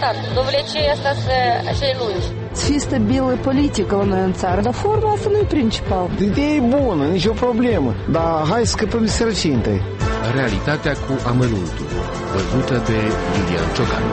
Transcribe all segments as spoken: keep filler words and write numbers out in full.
rezultat. Domnule, ce asta să acele lungi? Să fie stabilă politică la noi în țară, dar forma asta nu e principal. Ideea e bună, nicio problemă, dar hai să scăpăm de sărăcie întâi. Realitatea cu amănuntul, văzută de Iulian Ciocan.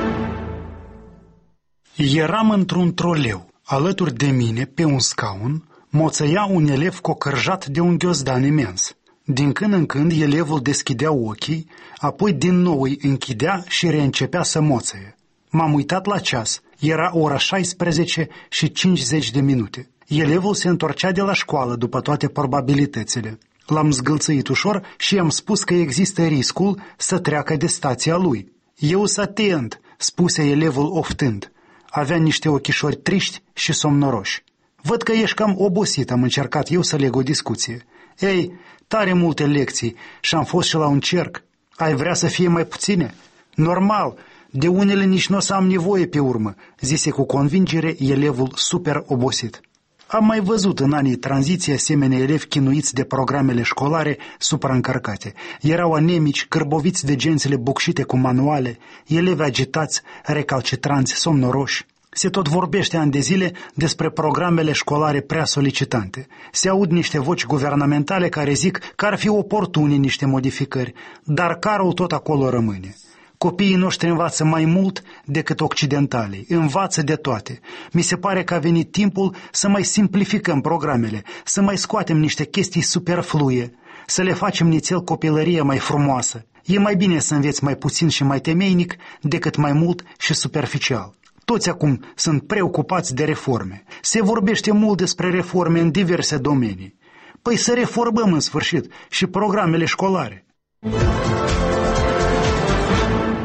Eram într-un troleu. Alături de mine, pe un scaun, moțăia un elev cocărjat de un ghiozdan imens. Din când în când, elevul deschidea ochii, apoi din nou îi închidea și reîncepea să moțăie. M-am uitat la ceas. Era ora șaisprezece și cincizeci de minute. Elevul se întorcea de la școală după toate probabilitățile. L-am zgâlțăit ușor și i-am spus că există riscul să treacă de stația lui. Eu sunt atent, spuse elevul oftând. Avea niște ochișori triști și somnoroși. Văd că ești cam obosit, am încercat eu să leg o discuție. Ei, tare multe lecții și am fost și la un cerc. Ai vrea să fie mai puține? Normal, de unele nici nu o să am nevoie pe urmă, zise cu convingere elevul super obosit. Am mai văzut în anii tranziției asemenea elevi chinuiți de programele școlare supraîncărcate. Erau anemici, cârboviți de gențile bucșite cu manuale, elevi agitați, recalcitranți, somnoroși. Se tot vorbește ani de zile despre programele școlare prea solicitante. Se aud niște voci guvernamentale care zic că ar fi oportune niște modificări, dar carul tot acolo rămâne. Copiii noștri învață mai mult decât occidentalii, învață de toate. Mi se pare că a venit timpul să mai simplificăm programele, să mai scoatem niște chestii superflue, să le facem nițel copilărie mai frumoasă. E mai bine să înveți mai puțin și mai temeinic decât mai mult și superficial. Toți acum sunt preocupați de reforme. Se vorbește mult despre reforme în diverse domenii. Păi să reformăm în sfârșit și programele școlare.